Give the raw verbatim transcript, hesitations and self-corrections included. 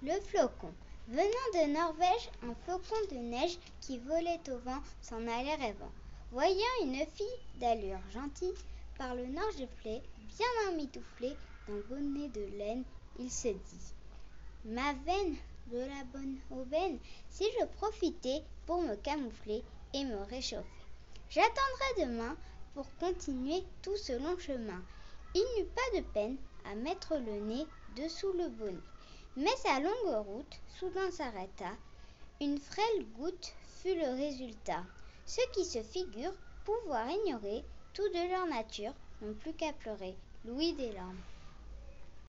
Le flocon. Venant de Norvège, un flocon de neige qui volait au vent s'en allait rêvant. Voyant une fille d'allure gentille, par le nord giflée, bien emmitouflée d'un bonnet de laine, il se dit: ma veine, de la bonne aubaine, si je profitais pour me camoufler et me réchauffer. J'attendrai demain pour continuer tout ce long chemin. Il n'eut pas de peine à mettre le nez dessous le bonnet. Mais sa longue route soudain s'arrêta. Une frêle goutte fut le résultat. Ceux qui se figurent pouvoir ignorer tout de leur nature n'ont plus qu'à pleurer l'ouïe des larmes.